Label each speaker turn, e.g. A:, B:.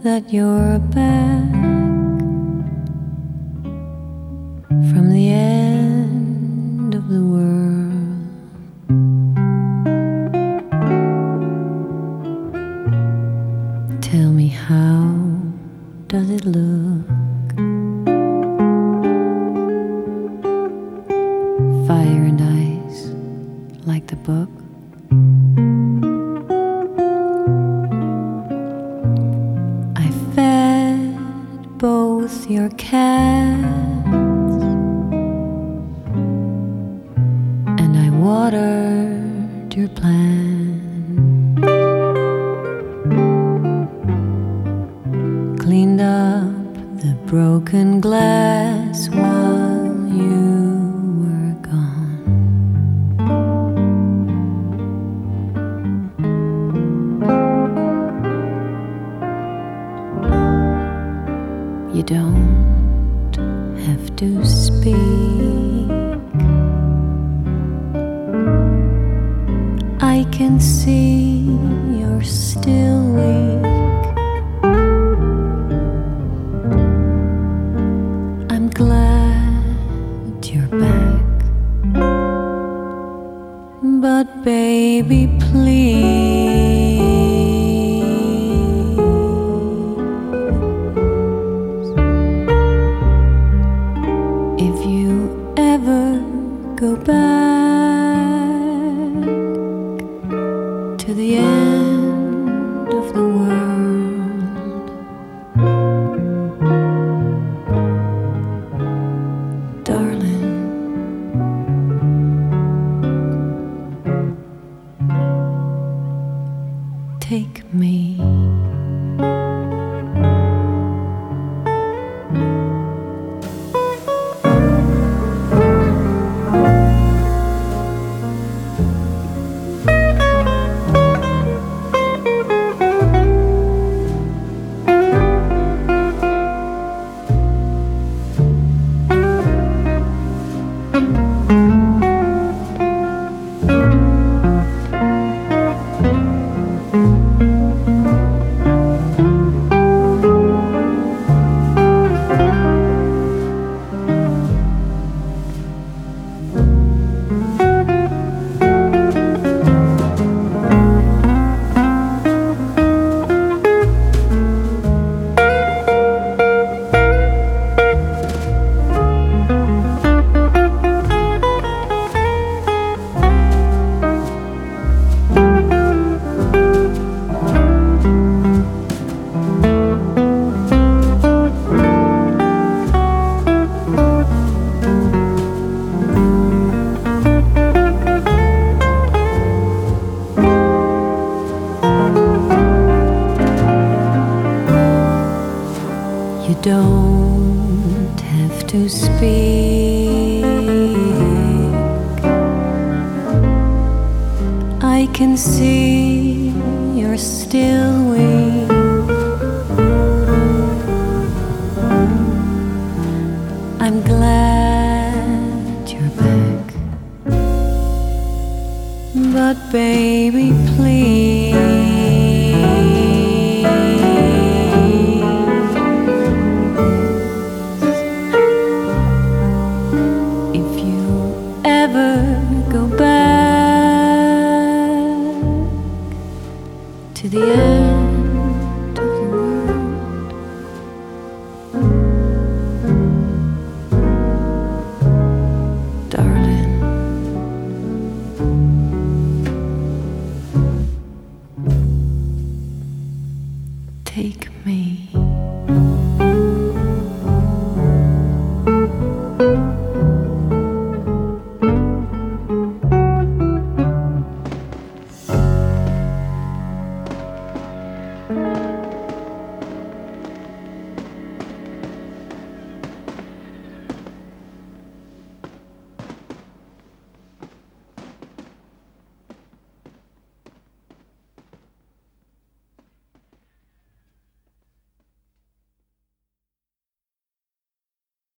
A: that you're back from the end of the world. Tell me, how does it look? Fire and ice, like the book. I fed both your cats, and I watered your plants, cleaned up the broken glass while you were gone. You don't have to speak. I can see you're still weak. I'm glad you're back, but baby, please, if you ever go back to the end of the world, darling, take me. You don't have to speak. I can see you're still weak. I'm glad you're back, but baby, please, go back to the end.